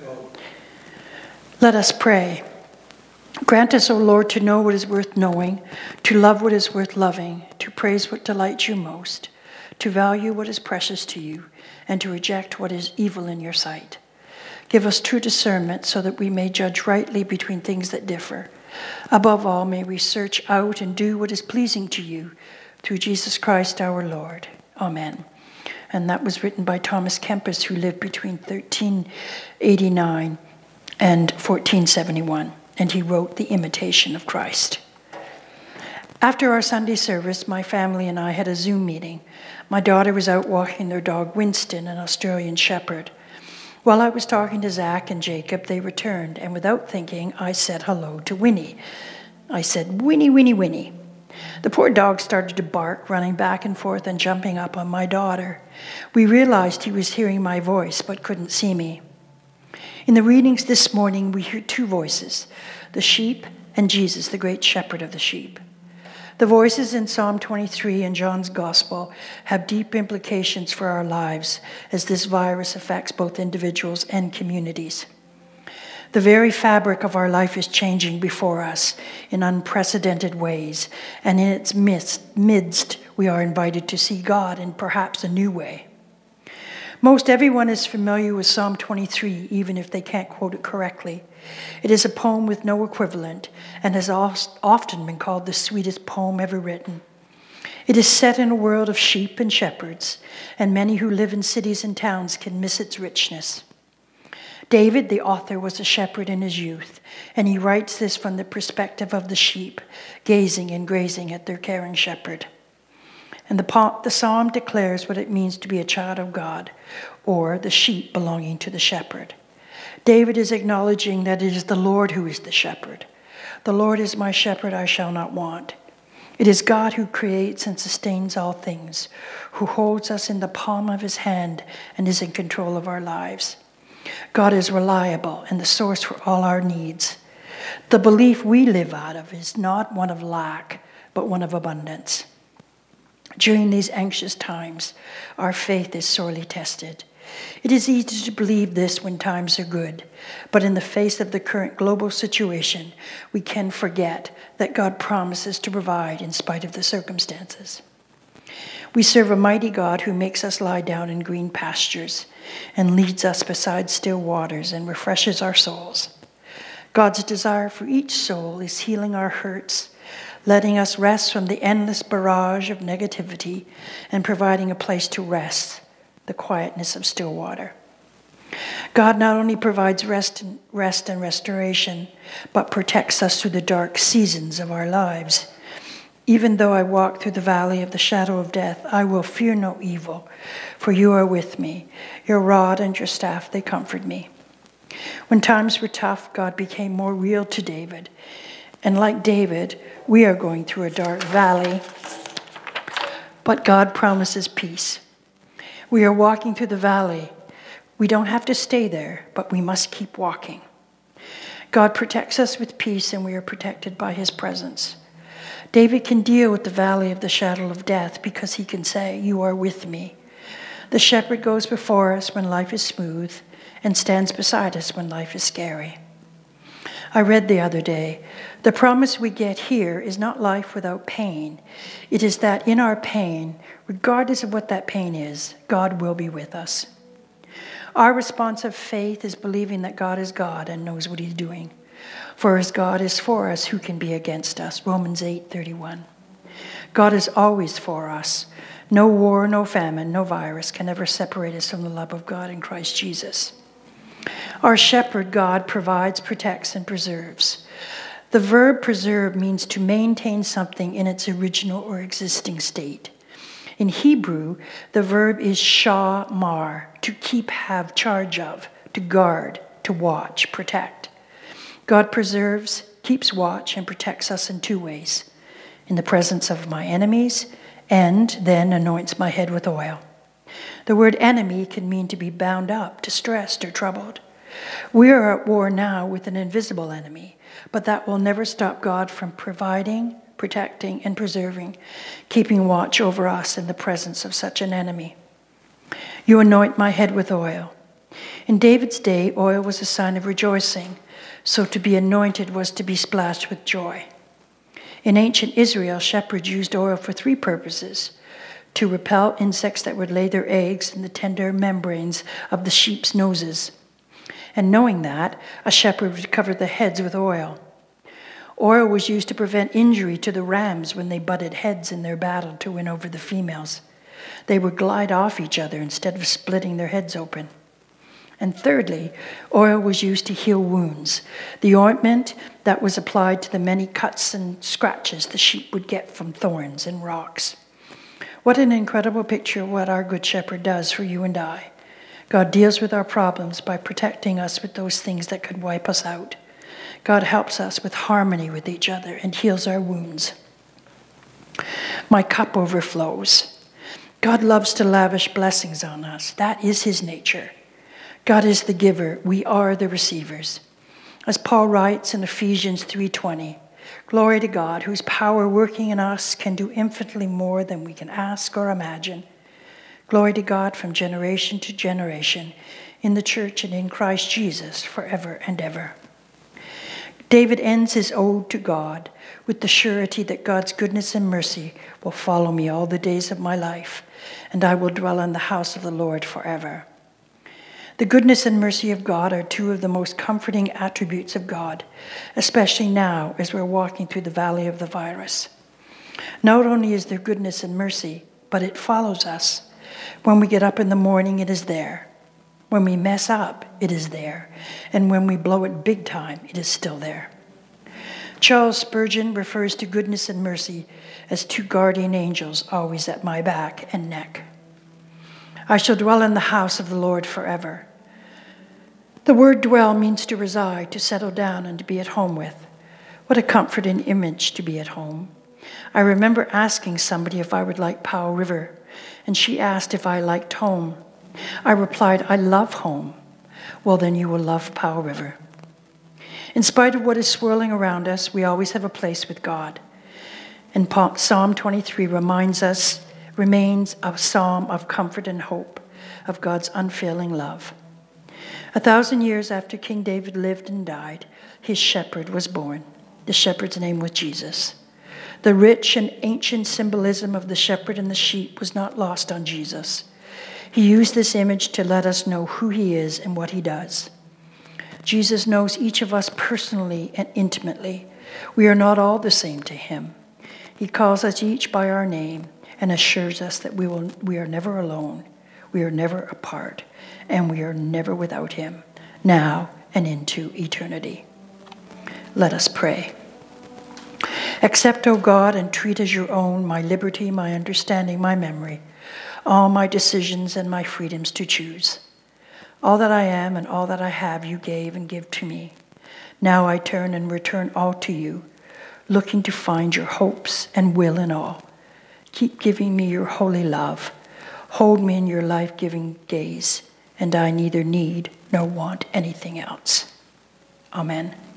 Let us pray. Grant us, O Lord, to know what is worth knowing, to love what is worth loving, to praise what delights you most, to value what is precious to you, and to reject what is evil in your sight. Give us true discernment so that we may judge rightly between things that differ. Above all, may we search out and do what is pleasing to you, through Jesus Christ our Lord. Amen. And that was written by Thomas Kempis, who lived between 1389 and 1471. And he wrote The Imitation of Christ. After our Sunday service, my family and I had a Zoom meeting. My daughter was out walking their dog Winston, an Australian Shepherd. While I was talking to Zach and Jacob, they returned, and without thinking, I said hello to Winnie. I said, "Winnie, Winnie, Winnie." The poor dog started to bark, running back and forth and jumping up on my daughter. We realized he was hearing my voice but couldn't see me. In the readings this morning, we hear two voices, the sheep and Jesus, the great shepherd of the sheep. The voices in Psalm 23 and John's Gospel have deep implications for our lives as this virus affects both individuals and communities. The very fabric of our life is changing before us in unprecedented ways, and in its midst, we are invited to see God in perhaps a new way. Most everyone is familiar with Psalm 23, even if they can't quote it correctly. It is a poem with no equivalent and has often been called the sweetest poem ever written. It is set in a world of sheep and shepherds, and many who live in cities and towns can miss its richness. David, the author, was a shepherd in his youth, and he writes this from the perspective of the sheep, gazing and grazing at their caring shepherd. And the psalm declares what it means to be a child of God, or the sheep belonging to the shepherd. David is acknowledging that it is the Lord who is the shepherd. The Lord is my shepherd, I shall not want. It is God who creates and sustains all things, who holds us in the palm of his hand and is in control of our lives. God is reliable and the source for all our needs. The belief we live out of is not one of lack, but one of abundance. During these anxious times, our faith is sorely tested. It is easy to believe this when times are good, but in the face of the current global situation, we can forget that God promises to provide in spite of the circumstances. We serve a mighty God who makes us lie down in green pastures and leads us beside still waters and refreshes our souls. God's desire for each soul is healing our hurts, letting us rest from the endless barrage of negativity and providing a place to rest, the quietness of still water. God not only provides rest and restoration, but protects us through the dark seasons of our lives. Even though I walk through the valley of the shadow of death, I will fear no evil, for you are with me. Your rod and your staff, they comfort me. When times were tough, God became more real to David. And like David, we are going through a dark valley, but God promises peace. We are walking through the valley. We don't have to stay there, but we must keep walking. God protects us with peace, and we are protected by his presence. David can deal with the valley of the shadow of death because he can say, "You are with me." The shepherd goes before us when life is smooth and stands beside us when life is scary. I read the other day, the promise we get here is not life without pain. It is that in our pain, regardless of what that pain is, God will be with us. Our response of faith is believing that God is God and knows what he's doing. For as God is for us, who can be against us? Romans 8:31. God is always for us. No war, no famine, no virus can ever separate us from the love of God in Christ Jesus. Our shepherd, God, provides, protects, and preserves. The verb preserve means to maintain something in its original or existing state. In Hebrew, the verb is shamar, to keep, have charge of, to guard, to watch, protect. God preserves, keeps watch, and protects us in two ways: in the presence of my enemies, and then anoints my head with oil. The word enemy can mean to be bound up, distressed, or troubled. We are at war now with an invisible enemy, but that will never stop God from providing, protecting, and preserving, keeping watch over us in the presence of such an enemy. You anoint my head with oil. In David's day, oil was a sign of rejoicing, so to be anointed was to be splashed with joy. In ancient Israel, shepherds used oil for 3 purposes: to repel insects that would lay their eggs in the tender membranes of the sheep's noses. And knowing that, a shepherd would cover the heads with oil. Oil was used to prevent injury to the rams when they butted heads in their battle to win over the females. They would glide off each other instead of splitting their heads open. And thirdly, oil was used to heal wounds, the ointment that was applied to the many cuts and scratches the sheep would get from thorns and rocks. What an incredible picture of what our Good Shepherd does for you and I. God deals with our problems by protecting us with those things that could wipe us out. God helps us with harmony with each other and heals our wounds. My cup overflows. God loves to lavish blessings on us. That is his nature. God is the giver. We are the receivers. As Paul writes in Ephesians 3:20, glory to God, whose power working in us can do infinitely more than we can ask or imagine. Glory to God from generation to generation, in the church and in Christ Jesus, forever and ever. David ends his ode to God with the surety that God's goodness and mercy will follow me all the days of my life, and I will dwell in the house of the Lord forever. The goodness and mercy of God are 2 of the most comforting attributes of God, especially now as we're walking through the valley of the virus. Not only is there goodness and mercy, but it follows us. When we get up in the morning, it is there. When we mess up, it is there. And when we blow it big time, it is still there. Charles Spurgeon refers to goodness and mercy as 2 guardian angels always at my back and neck. I shall dwell in the house of the Lord forever. The word dwell means to reside, to settle down, and to be at home with. What a comforting image to be at home. I remember asking somebody if I would like Powell River, and she asked if I liked home. I replied, I love home. Well, then you will love Powell River. In spite of what is swirling around us, we always have a place with God. And Psalm 23 remains a psalm of comfort and hope, of God's unfailing love. 1,000 years after King David lived and died, his shepherd was born. The shepherd's name was Jesus. The rich and ancient symbolism of the shepherd and the sheep was not lost on Jesus. He used this image to let us know who he is and what he does. Jesus knows each of us personally and intimately. We are not all the same to him. He calls us each by our name and assures us that we are never alone, we are never apart, and we are never without him, now and into eternity. Let us pray. Accept, O God, and treat as your own my liberty, my understanding, my memory, all my decisions and my freedoms to choose. All that I am and all that I have you gave and give to me. Now I turn and return all to you, looking to find your hopes and will in all. Keep giving me your holy love. Hold me in your life-giving gaze, and I neither need nor want anything else. Amen.